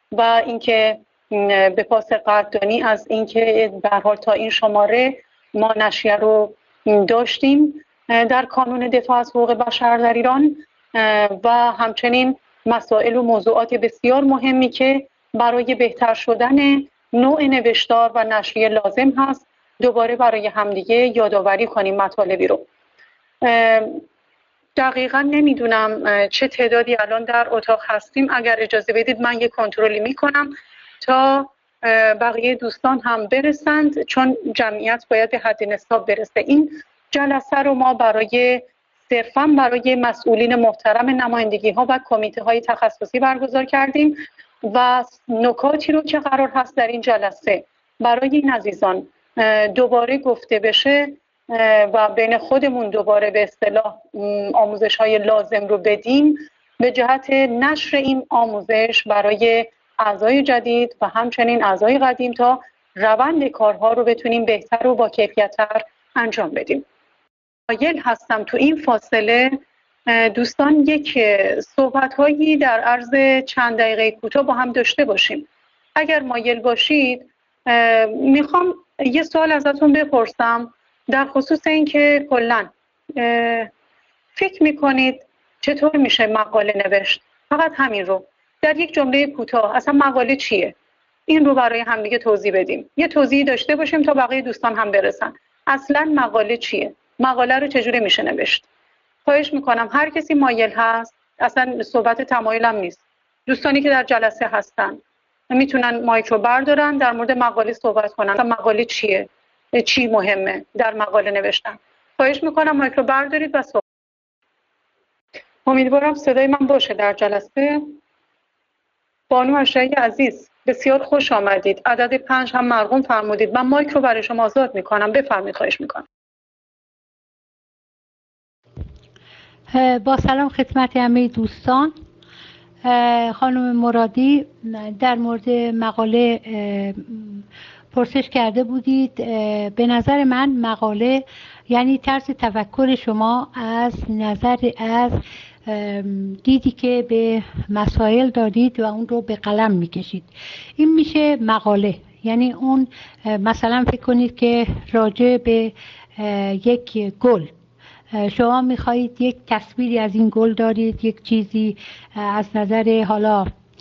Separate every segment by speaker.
Speaker 1: و اینکه به پاس قدردانی از اینکه به هر حال تا این شماره ما نشریه رو داشتیم در کانون دفاع از حقوق بشر در ایران و همچنین مسائل و موضوعات بسیار مهمی که برای بهتر شدن نوع نوشتار و نشریه لازم هست دوباره برای همدیگه یادآوری کنیم مطالبی رو. دقیقا نمیدونم چه تعدادی الان در اتاق هستیم. اگر اجازه بدید من یک کنترلی میکنم تا بقیه دوستان هم برسند، چون جمعیت باید به حد نصاب برسه. این جلسه رو ما صرفاً برای مسئولین محترم نمایندگی ها و کمیته های تخصصی برگزار کردیم و نکاتی رو که قرار هست در این جلسه برای این عزیزان دوباره گفته بشه و بین خودمون دوباره به اصطلاح آموزش های لازم رو بدیم به جهت نشر این آموزش برای اعضای جدید و همچنین اعضای قدیم تا روند کارها رو بتونیم بهتر و با کیفیت‌تر انجام بدیم. مایل هستم تو این فاصله دوستان یک صحبت‌هایی در عرض چند دقیقه کوتاه با هم داشته باشیم. اگر مایل باشید میخوام یه سوال ازتون بپرسم در خصوص اینکه کلاً فکر میکنید چطور میشه مقاله نوشت؟ فقط همین رو در یک جمله کوتاه، اصلا مقاله چیه؟ این رو برای همدیگه توضیح بدیم. یه توضیحی داشته باشیم تا بقیه دوستان هم برسن. اصلا مقاله چیه؟ مقاله رو چجوری میشه نوشت؟ خواهش میکنم هر کسی مایل هست، اصلا صحبت تمایلم نیست، دوستانی که در جلسه هستن میتونن مایک رو بردارن در مورد مقاله صحبت کنن. اصلا مقاله چیه؟ چی مهمه در مقاله نوشتن؟ خواهش میکنم مایک رو بردارید و صحبت. امیدوارم صدای من باشه در جلسه. بانو هاشمی عزیز بسیار خوش آمدید. عدد 5 هم مرقوم فرمودید. من مایک رو برای شما آزاد میکنم، بفرمایید. خواهش میکنم.
Speaker 2: با سلام خدمت همه دوستان. خانم مرادی در مورد مقاله پرسش کرده بودید. به نظر من مقاله یعنی طرز تفکر شما از دیدی که به مسائل دارید و اون رو به قلم میکشید. این میشه مقاله. یعنی اون مثلا فکر کنید که راجع به یک گل شما میخواهید یک تصویری از این گل دارید، یک چیزی از نظر حالا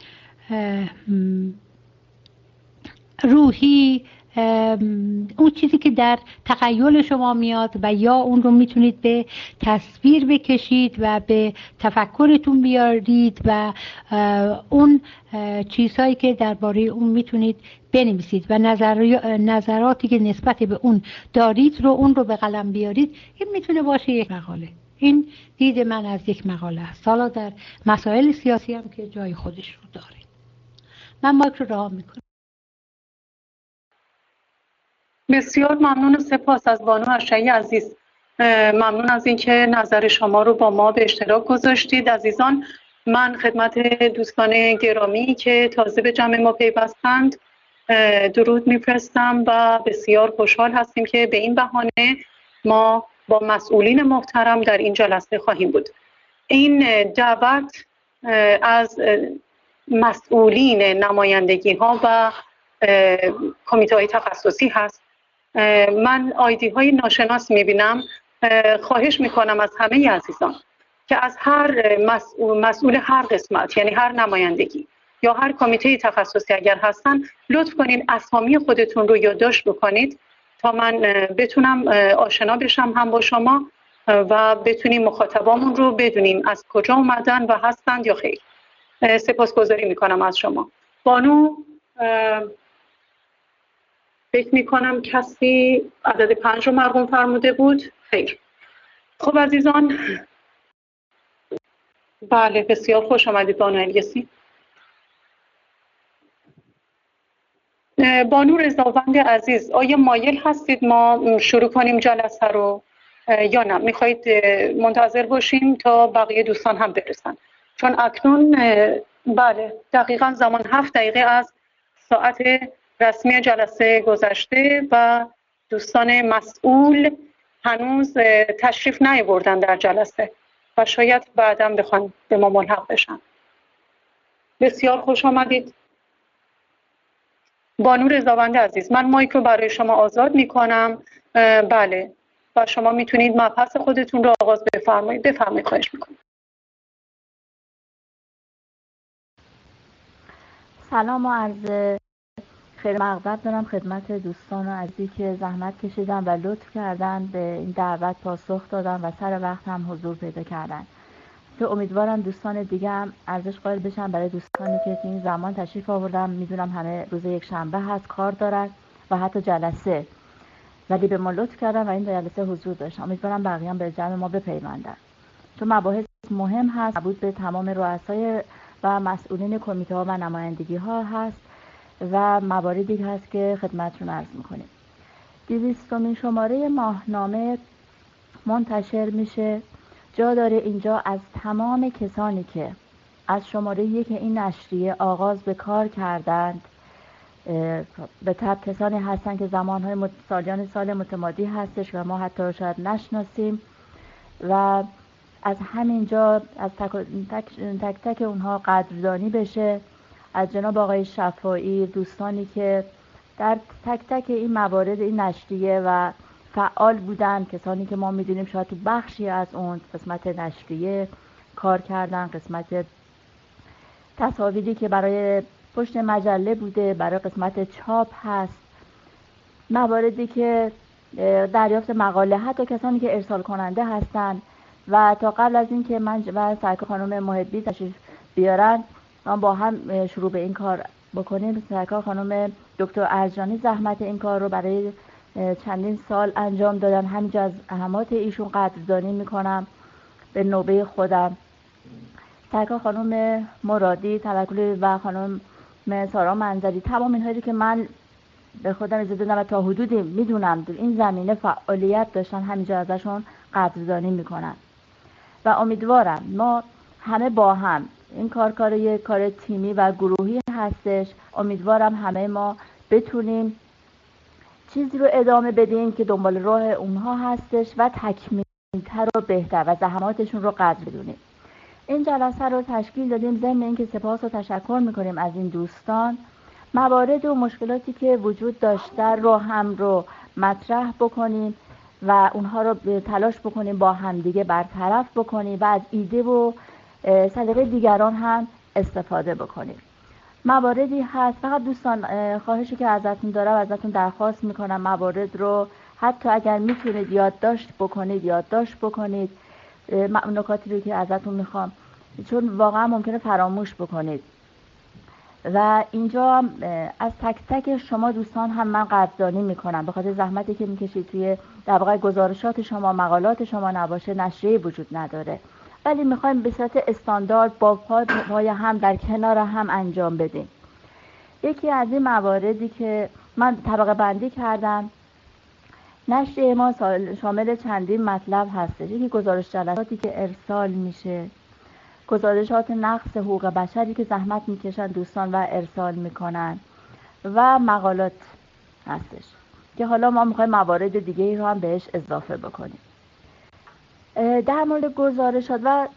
Speaker 2: روحی، اون چیزی که در تخیل شما میاد و یا اون رو میتونید به تصویر بکشید و به تفکرتون بیارید و اون چیزهایی که درباره اون میتونید بنویسید و نظراتی که نسبت به اون دارید رو اون رو به قلم بیارید. این میتونه باشه یک مقاله. این دید من از یک مقاله است. حالا در مسائل سیاسی هم که جای خودش رو داره. من مایک رو رها میکنم.
Speaker 1: بسیار ممنون و سپاس از بانو هاشمی عزیز. ممنون از اینکه نظر شما رو با ما به اشتراک گذاشتید. عزیزان، من خدمت دوستان گرامی که تازه به جمع ما پیوستند درود میفرستم و بسیار خوشحال هستیم که به این بهانه ما با مسئولین محترم در این جلسه خواهیم بود. این دعوت از مسئولین نمایندگی ها و کمیته های تخصصی هست. من آیدی های ناشناس میبینم. خواهش میکنم از همه عزیزان که از هر مسئول هر قسمت، یعنی هر نمایندگی یا هر کمیته تخصصی اگر هستن، لطف کنین اسامی خودتون رو یادداشت بکنید تا من بتونم آشنا بشم هم با شما و بتونیم مخاطبامون رو بدونیم از کجا اومدن و هستند یا خیر. سپاسگزاری میکنم از شما. بانو فکر میکنم کسی عدد 5 رو مرقوم فرموده بود. خیر. خب عزیزان، بله بسیار خوش آمدید بانو الیاسی. بانو رضاوند عزیز، آیا مایل هستید ما شروع کنیم جلسه رو یا نه میخواهید منتظر باشیم تا بقیه دوستان هم برسن؟ چون اکنون بله دقیقاً زمان 7 دقیقه از ساعت رسمی جلسه گذشته و دوستان مسئول هنوز تشریف نیاوردن در جلسه و شاید بعداً بخوان به ما ملحق بشن. بسیار خوش آمدید. بانو رضاوند عزیز، من مایک رو برای شما آزاد میکنم. بله، و شما میتونید مبحث خودتون رو آغاز بفرمایید. بفرمایید، خواهش میکنم.
Speaker 3: سلام و عرض خیر مقدم دارم خدمت دوستان و عزیزی که زحمت کشیدن و لطف کردن به این دعوت پاسخ دادن و سر وقت هم حضور پیدا کردن. که امیدوارم دوستان دیگه هم ارزش قائل بشن برای دوستانی که این زمان تشریف آوردن. میدونم همه روز یک شنبه هست، کار دارن و حتی جلسه، ولی به ما لطف کردن و این جلسه حضور داشتن. امیدوارم بقیه هم به جمع ما بپیوندن، چون مباحث مهم هست، مربوط به تمام رؤسای و مسئولین کمیته ها و نمایندگی ها هست و مواردی هست که خدمتتون عرض میکنیم. 200مین شماره ماهنامه منتشر میشه. جا داره اینجا از تمام کسانی که از شماره 1 این نشریه آغاز به کار کردند، به طب کسانی هستند که زمانهای سالیان سال متمادی هستش و ما حتی شاید نشناسیم و از همینجا از تک تک اونها قدردانی بشه. از جناب آقای شفاعی، دوستانی که در تک تک این موارد این نشریه و فعال بودن، کسانی که ما میدونیم شاید تو بخشی از اون قسمت نشریه کار کردن، قسمت تصاویری که برای پشت مجله بوده، برای قسمت چاپ هست، مواردی که دریافت مقاله، حتی کسانی که ارسال کننده هستن و تا قبل از این که من و سرکار خانم محبی تشریف بیارن ما با هم شروع به این کار بکنیم. سرکار خانم دکتر ارجانی زحمت این کار رو برای چندین سال انجام دادن. همینجا از زحمات ایشون قدردانی میکنم به نوبه خودم. سرکار خانم مرادی توکلی و خانم سارا منظری، تمام اینهایی که من به خودم اجازه دادم و تا حدودی میدونم در این زمینه فعالیت داشتن، همینجا ازشون قدردانی میکنم و امیدوارم ما همه با هم این کار یک کار تیمی و گروهی هستش. امیدوارم همه ما بتونیم چیزی رو ادامه بدیم که دنبال راه اونها هستش و تکمیل‌تر و بهتر و زحماتشون رو قدر بدونیم. این جلسه رو تشکیل دادیم ضمن اینکه سپاس و تشکر میکنیم از این دوستان. موارد و مشکلاتی که وجود داشته رو مطرح بکنیم و اونها رو تلاش بکنیم با همدیگه برطرف بکنیم و از ایده و سلیقه دیگران هم استفاده بکنیم. مواردی هست، فقط دوستان خواهشی که ازتون دارم، ازتون درخواست میکنم موارد رو حتی اگر میتونید یادداشت بکنید نکاتی رو که ازتون میخوام، چون واقعا ممکنه فراموش بکنید و اینجا از تک تک شما دوستان هم من قدردانی میکنم به خاطر زحمتی که میکشید. توی در واقع گزارشات شما، مقالات شما نباشه نشریه وجود نداره، ولی میخوایم به صورت استاندارد با پای هم در کنار هم انجام بدیم. یکی از این مواردی که من طبقه بندی کردم، نشریه ما شامل چندین مطلب هستش. یکی گزارش جلساتی که ارسال میشه، گزارشات نقص حقوق بشری که زحمت میکشن دوستان و ارسال میکنن و مقالات هستش که حالا ما میخوایم موارد دیگه ای رو هم بهش اضافه بکنیم. در مورد گزارشات و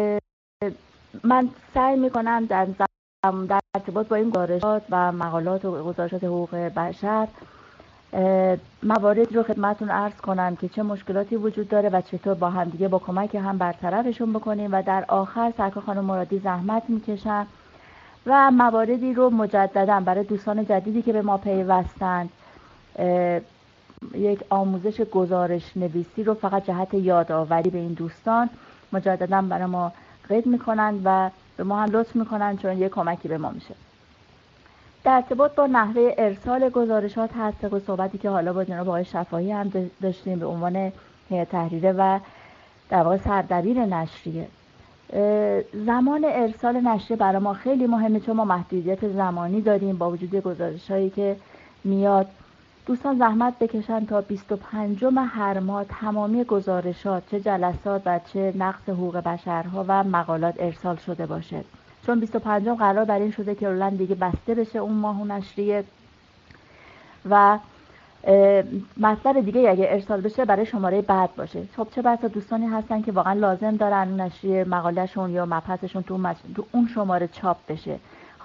Speaker 3: من سعی میکنم در ارتباط با این گزارشات و مقالات و گزارشات حقوق بشر مواردی رو خدمتتون عرض کنم که چه مشکلاتی وجود داره و چطور با هم دیگه با کمک هم برطرفشون بکنیم و در آخر سرکار خانم مرادی زحمت میکشن و مواردی رو مجددا برای دوستان جدیدی که به ما پیوستند یک آموزش گزارش نویسی رو فقط جهت یادآوری به این دوستان مجددا برای ما قید میکنن و به ما هم لطف میکنن، چون یک کمکی به ما میشه. در ارتباط با نحوه ارسال گزارشات هست و صحبتی که حالا با جناب آقای شفاعی هم داشتیم به عنوان هیئت تحریریه و در واقع سردبیر نشریه. زمان ارسال نشریه برای ما خیلی مهمه، چون ما محدودیت زمانی داریم با وجود گزارشایی که میاد. دوستان زحمت بکشن تا 25 هر ماه تمامی گزارشات، چه جلسات و چه نقص حقوق بشرها و مقالات ارسال شده باشه، چون 25 قرار بر این شده که رولن دیگه بسته بشه اون ماه نشریه و مطلب دیگه اگه ارسال بشه برای شماره بعد باشه. خب چه بسا دوستانی هستن که واقعا لازم دارن نشریه مقالهشون یا مبحثشون تو اون شماره چاپ بشه.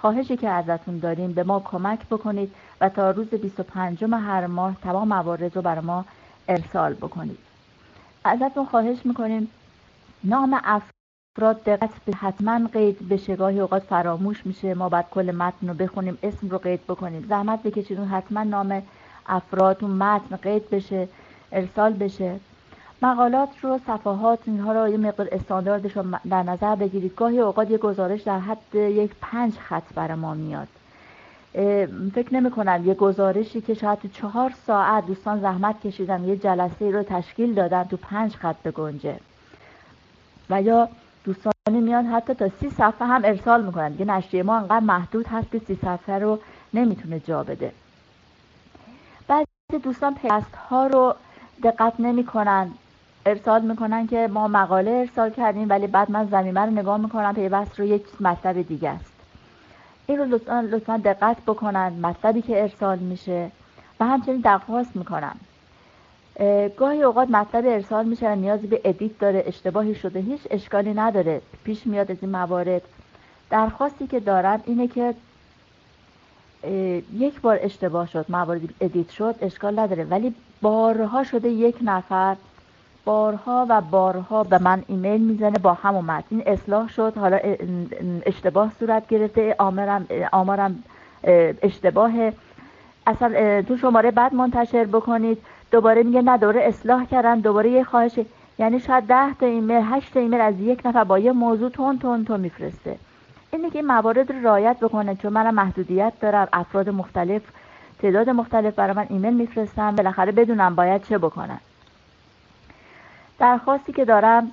Speaker 3: خواهشی که ازتون داریم به ما کمک بکنید و تا روز 25 هر ماه تمام موارد رو برای ما ارسال بکنید. ازتون خواهش میکنیم نام افراد دقت به حتما قید بشه، گاهی اوقات فراموش میشه، ما باید کل متن رو بخونیم، اسم رو قید بکنیم، زحمت بکشید حتما نام افراد تو متن قید بشه، ارسال بشه. مقالات رو، صفحات، اینها رو یه مقدار استانداردش رو در نظر بگیرید. گاهی اوقات یه گزارش در حد 5 خط برای ما میاد. فکر نمی کنم یه گزارشی که شاید تو 4 ساعت دوستان زحمت کشیدن یه جلسه رو تشکیل دادن تو 5 خط بگنجه. و یا دوستانی میان حتی تا 30 صفحه هم ارسال میکنن. دیگه نشریه ما انقدر محدود هست که 30 صفحه رو نمیتونه جا بده. بعضی دوستان پیوست ها رو دقت نمیکنن، ارسال میکنن که ما مقاله ارسال کردیم ولی بعد من ضمیمه رو نگاه میکنم پیوست رو یک مطلب دیگه است. این رو لطفا دقت بکنن مطلبی که ارسال میشه. و همچنین درخواست میکنم گاهی اوقات مطلب ارسال میشه و نیازی به ادیت داره، اشتباهی شده، هیچ اشکالی نداره، پیش میاد از این موارد. درخواستی که دارم اینه که یک بار اشتباه شد، مواردی ادیت شد، اشکال نداره، ولی بارها شده یک نفر بارها و بارها به من ایمیل میزنه با همون متن، این اصلاح شد، حالا اشتباه صورت گرفته، آمارم اشتباهه، اصلا تو شماره بعد منتشر بکنید، دوباره میگه نه دوباره اصلاح کردن، دوباره یه خواهش، یعنی شاید 10 تا ایمیل 8 تا ایمیل از یک نفر با یه موضوع تون میفرسته. اینه که این موارد رو رعایت بکنه، چون منم محدودیت دارم، افراد مختلف تعداد مختلف برای من ایمیل میفرستن، بالاخره بدونم باید چه بکنم. درخواستی که دارم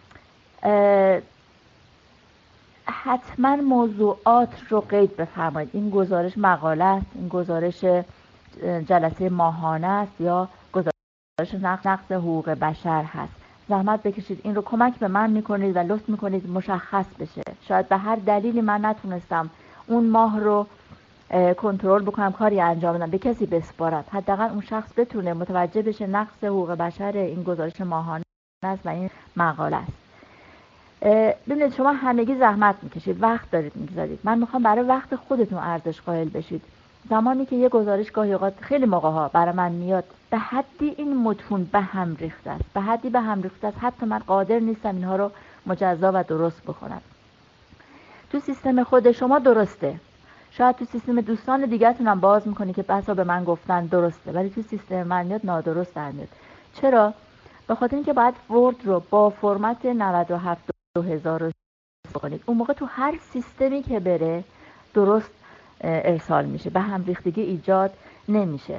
Speaker 3: حتما موضوعات رو قید بفرمایید. این گزارش مقاله است، این گزارش جلسه ماهانه است یا گزارش نقض حقوق بشر هست. زحمت بکشید این رو کمک به من میکنید و لطف میکنید مشخص بشه. شاید به هر دلیلی من نتونستم اون ماه رو کنترل بکنم، کاری انجام بدم، به کسی بسپارم، حداقل اون شخص بتونه متوجه بشه نقض حقوق بشر این گزارش ماهانه است و این مقاله است. ببینید شما همگی زحمت میکشید، وقت دارید میگذارید، من میخوام برای وقت خودتون ارزش قائل بشید. زمانی که یه گزارش گاهی اوقات خیلی موقع ها برای من میاد به حدی این متون به هم ریخته است، به حدی به هم ریخته است حتی من قادر نیستم اینها رو مجزا و درست بکنم. تو سیستم خود شما درسته، شاید تو سیستم دوستان دیگه‌تون هم باز میکنی که بسا به من گفتن درسته، ولی تو سیستم من میاد نادرست در میاد. چرا؟ به خاطر اینکه باید ورد رو با فرمت 97/2000 رو بکنید. اون موقع تو هر سیستمی که بره درست ارسال میشه، به هم ریختگی ایجاد نمیشه.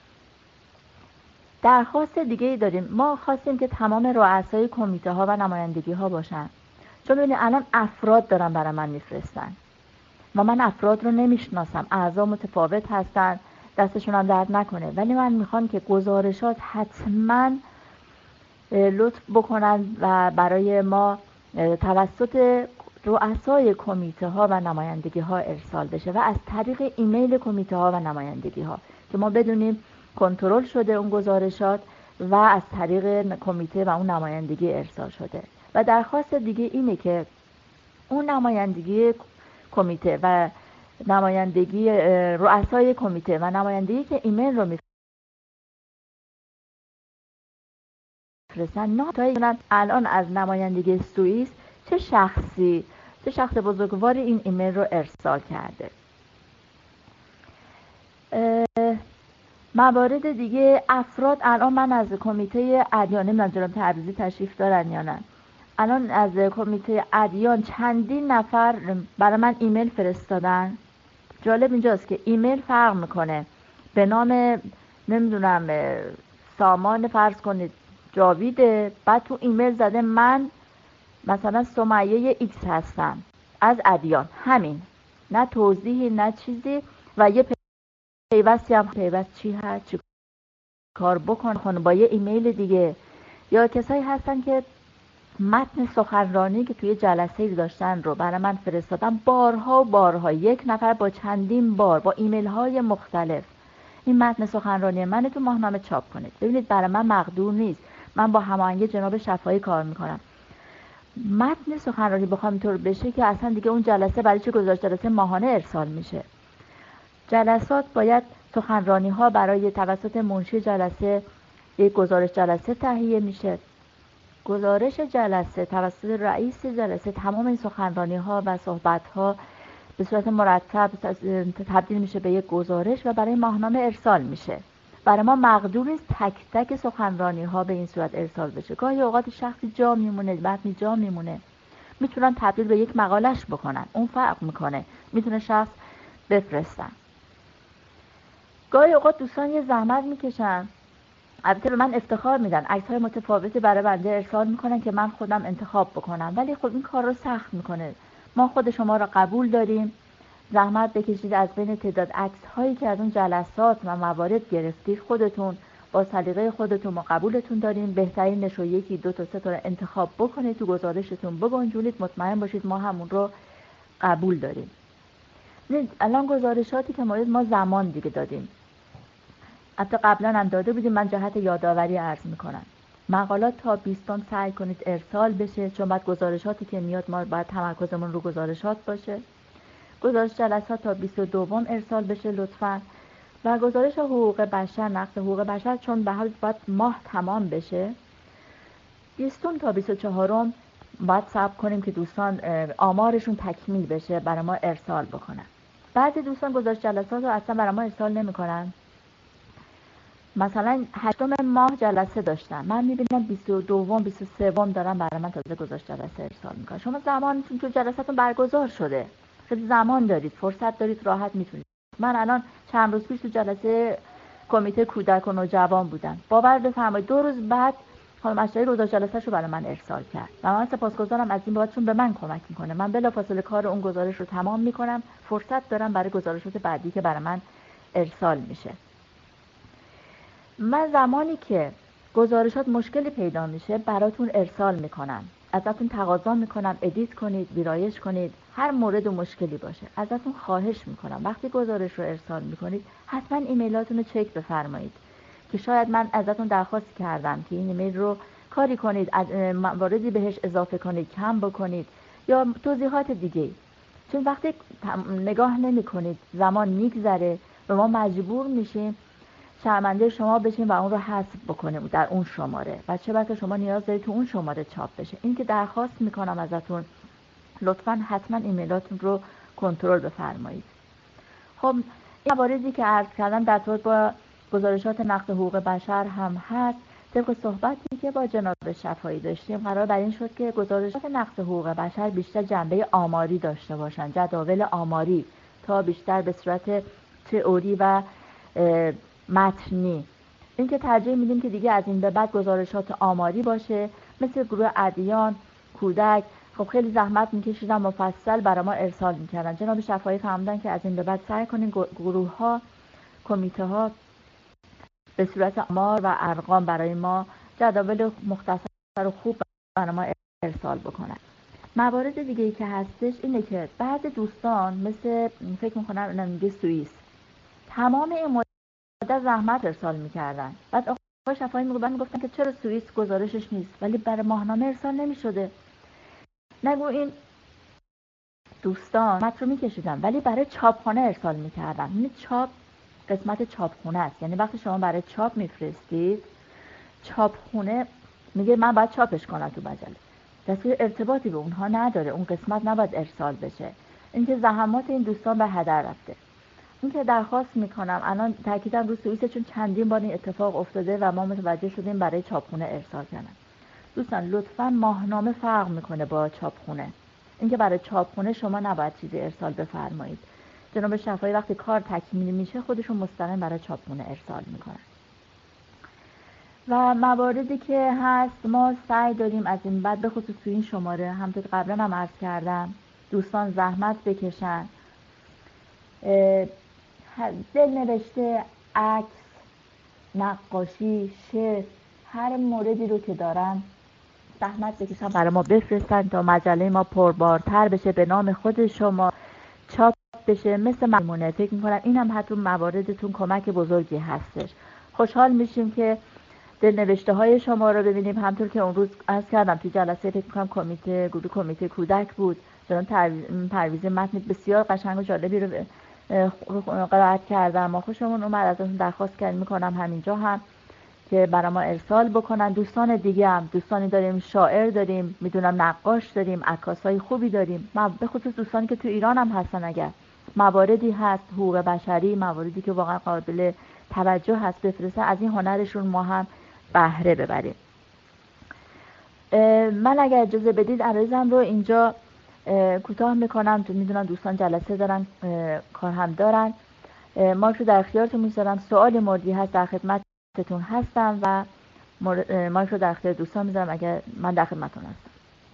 Speaker 3: درخواست دیگه ای داریم، ما خواستیم که تمام رؤسای کمیته ها و نمایندگی ها باشن، چون ببینید الان افراد دارن برای من میفرستن و من افراد رو نمیشناسم، اعضا متفاوت هستن، دستشون هم درد نکنه، ولی من میخوام که گزارشات حتما لطف بکنن و برای ما توسط رؤسای کمیته ها و نمایندگی ها ارسال بشه و از طریق ایمیل کمیته ها و نمایندگی ها که ما بدونیم کنترل شده اون گزارشات و از طریق کمیته و اون نمایندگی ارسال شده. و درخواست دیگه اینه که اون نمایندگی کمیته و نمایندگی رؤسای کمیته و نمایندگی که ایمیل رو میفرستن ناتایی الان از نمایندگی سوئیس چه شخص بزرگواری این ایمیل رو ارسال کرده. موارد دیگه افراد، الان من از کمیته ادیان، نمیدونم جناب تبریزی تشریف دارن یا نه، الان از کمیته ادیان چندین نفر برای من ایمیل فرستادن. جالب اینجاست که ایمیل فرق میکنه، به نام نمیدونم سامان فرض کنید جاویده، بعد تو ایمیل زده من مثلا سمیه ایکس هستم از ادیان، همین، نه توضیحی نه چیزی، و یه پیوستی هم پیوست چی هست چی کار بکن با یه ایمیل دیگه. یا کسایی هستن که متن سخنرانی که توی جلسه داشتن رو برای من فرستادن بارها، یک نفر با چندین بار با ایمیل های مختلف این متن سخنرانی من تو ماهنامه چاپ کنید. ببینید برای من مقدور نیست، من با هماهنگی جناب شفایی کار میکنم. متن سخنرانی بخوام اینطور بشه که اصلا دیگه اون جلسه برای چه گزارش جلسه ماهانه ارسال میشه. جلسات باید سخنرانی ها برای توسط منشی جلسه یک گزارش جلسه تهیه میشه. گزارش جلسه توسط رئیس جلسه تمام این سخنرانی ها و صحبت ها به صورت مرتب تبدیل میشه به یک گزارش و برای ماهنامه ارسال میشه. برای ما مقدور نیست تک تک سخنرانی ها به این صورت ارسال بشه. گاهی اوقات شخصی جا میمونه، متنی جا میمونه، میتونن تبدیل به یک مقالش بکنن، اون فرق میکنه، میتونه شخص بفرستن. گاهی اوقات دوستان یه زحمت میکشن، البته به من افتخار میدن، عکس‌های متفاوتی برای بنده ارسال میکنن که من خودم انتخاب بکنم، ولی خب این کار رو سخت میکنه. ما خود شما را قبول داریم، زحمت بکشید از بین تعداد عکس‌هایی که از اون جلسات و موارد گرفتید خودتون با سلیقه خودتون ما قبولتون داریم، بهترینش رو یکی دو تا سه تا انتخاب بکنید تو گزارشتون بگنجونید، مطمئن باشید ما همون رو قبول داریم. الان گزارشاتی که ما زمان دیگه دادیم، حتی قبلا هم داده بودیم، من جهت یادآوری عرض میکنم. مقالات تا 20 سعی کنید ارسال بشه، چون بعد گزارشاتی که میاد ما باید تمرکزمون رو گزارشات باشه. گزارش جلسات تا 22 ارسال بشه لطفاً. و گزارش حقوق بشر، نقض حقوق بشر، چون به حال باید ماه تمام بشه، 20 تا 24 باید صبر کنیم که دوستان آمارشون تکمیل بشه برای ما ارسال بکنن. بعضی دوستان گزارش جلسات رو اصلا برای ما ارسال نمی‌کنن. مثلا 8 ماه جلسه داشتن، من میبینم 22 23 دارن برای من تازه گزارش جلسه ارسال میکنن. شما زمانتون تو جلسه‌تون برگزار شده، خیلی زمان دارید، فرصت دارید، راحت میتونید. من الان چند روز پیش تو جلسه کمیته کودک و نوجوان بودم، باور بفرمایید 2 روز بعد خانم اشرفی گزارش جلسه‌ش رو برای من ارسال کرد و من سپاسگزارم از این بابت، چون به من کمک میکنه. من بلافاصله کار اون گزارش رو تمام میکنم، فرصت دارم برای گزارشات بعدی که برای من ارسال میشه. من زمانی که گزارشات مشکلی پیدا میشه براتون ارسال میکنم، ازتون تقاضا میکنم ادیت کنید، ویرایش کنید، هر مورد و مشکلی باشه ازتون خواهش میکنم وقتی گزارش رو ارسال میکنید حتما ایمیلاتون رو چک بفرمایید که شاید من ازتون درخواست کردم که این ایمیل رو کاری کنید، مواردی بهش اضافه کنید، کم بکنید یا توضیحات دیگه، چون وقتی نگاه نمی کنید زمان میگذره و ما مجبور میشیم شرمنده شما بشین و اون رو حذف بکنیم در اون شماره و چه بسا شما نیاز دارید تو اون شماره چاپ بشه. این که درخواست میکنم ازتون لطفاً حتما ایمیلاتون رو کنترل بفرمایید. خب این مواردی که عرض کردم در ارتباط با گزارشات نقض حقوق بشر هم هست. طبق صحبتی که با جناب شفایی داشتیم قرار بر این شد که گزارشات نقض حقوق بشر بیشتر جنبه آماری داشته باشن، جداول آماری، تا بیشتر به صورت تئوری و متنی. این که ترجیح میدیم که دیگه از این به بعد گزارشات آماری باشه، مثل گروه ادیان، کودک. خب خیلی زحمت میکشیدن مفصل برای ما ارسال میکردن. جناب شفایی فرمودن که از این به بعد سعی کنین گروه ها، کمیته ها به صورت آمار و ارقام برای ما جداول مختصر و خوب برای ما ارسال بکنن. موارد دیگه ای که هستش اینه که بعضی دوستان مثل فکر میکنم میگه سوئیس، تمام این مدت زحمت ارسال میکردن. بعد آقای شفایی میگفتن که چرا سوئیس گزارشش نیست، ولی برای ماهنامه ارسال نمیشده. نگو این دوستان متن رو میکشیدن ولی برای چاپخانه ارسال میکردن. این چاپ قسمت چاپخونه است، یعنی وقتی شما برای چاپ میفرستید چاپخونه میگه من باید چاپش کنم تو مجله، دستور ارتباطی به اونها نداره، اون قسمت نباید ارسال بشه. اینکه زحمات این دوستان به هدر رفته. این که درخواست میکنم الان تاکیدم رو سوئیس، چون چندین بار این اتفاق افتاده و ما متوجه شدیم برای چاپخونه ارسال کردن. دوستان لطفاً ماهنامه فرق میکنه با چاپخونه. اینکه برای چاپخونه شما نباید چیزی ارسال بفرمایید. جناب شفایی وقتی کار تکمیل میشه خودشون مستقیم برای چاپخونه ارسال میکنن. و مواردی که هست ما سعی داریم از این بعد به خصوص تو این شماره همونطور که قبلا هم عرض کردم دوستان زحمت بکشن، دل نوشته، عکس، نقاشی، شعر، هر موردی رو که دارن زحمت بکشن برای ما بفرستن تا مجله ما پربارتر بشه، به نام خود شما چاپ بشه. مثل ممنونه فکر میکنم این هم حتی مواردتون کمک بزرگی هستش. خوشحال میشیم که دلنوشته های شما رو ببینیم. همطور که اون روز عرض کردم توی جلسه فکر می‌کنم کمیته کودک بود، جناب پرویز متن بسیار قشنگ و جالبی رو قرائت کردن. ما خوشمون اومد، ازشون درخواست می‌کنم همینجا هم که برای ما ارسال بکنن. دوستان دیگه هم دوستانی داریم، شاعر داریم، میدونم نقاش داریم، عکاسای خوبی داریم، به خصوص دوستانی که تو ایران هم هستن. اگر مواردی هست حقوق بشری، مواردی که واقعا قابل توجه هست بفرستن، از این هنرشون ما هم بهره ببریم. من اگر اجازه بدید عرضم رو اینجا کوتاه میکنم، تو میدونم دوستان جلسه دارن، کار هم دارن. مایک رو در اختیارتون میذارم، سوال موردی هست در خدمتتون هستم و مایک رو در اختیار دوستان میذارم اگر من در خدمتتون هستم.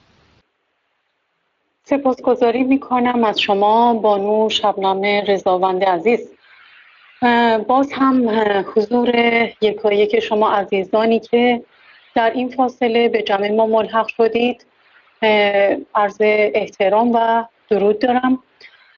Speaker 1: سپاسگزاری میکنم از شما بانو شبنم رضاوند عزیز. باز هم حضور یکایک شما عزیزانی که در این فاصله به جمع ما ملحق شدید عرض احترام و درود دارم.